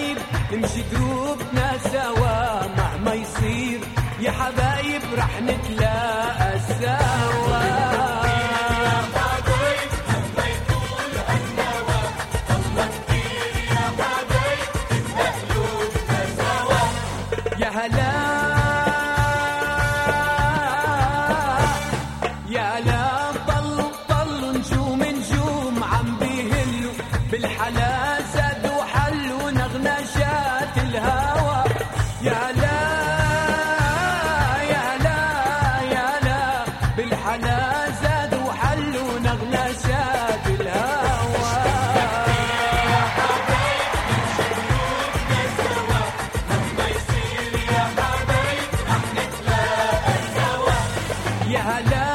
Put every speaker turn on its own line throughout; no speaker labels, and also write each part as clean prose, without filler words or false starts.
حبايب نمشي دروبنا سوا مهما يصير يا حبايب رح نتلاقى سوا. يا هلا يا هلا طل نجوم نجوم عم بيهلوا بالحلا زاد وحلوا نغنشات الهوى. يا هلا يا هلا يا هلا بالحلا زاد وحلوا نغنشات الهوى. يا هلا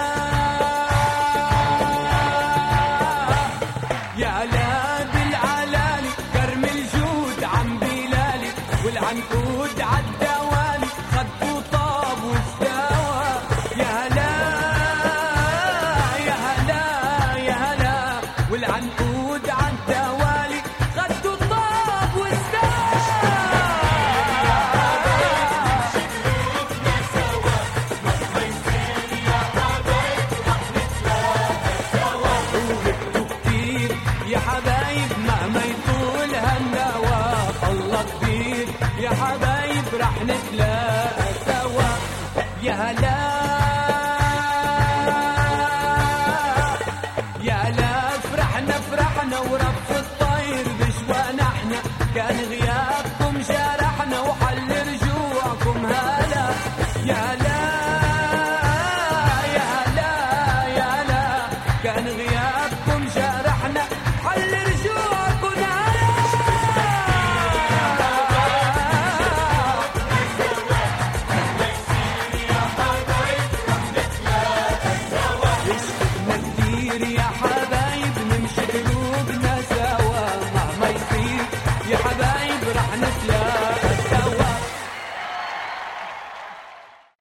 يا هلا بالعلالي كرم الجود عم بلالي والعنقود عالدوالي خد وطاب واستوى. يا هلا يا هلا يا هلا والعنقود عالدوالي خد وطاب واستوى. يا حبايب مهما يطول هالنوى الله كبير يا حبايب رح نتلاقى سوا. يا هلا يا هلا فرحنا ورف الطير بشوانا احنا كان غيابكم جرحنا وحل رجوعكم هلا. يا هلا يا هلا يا هلا كان غيابكم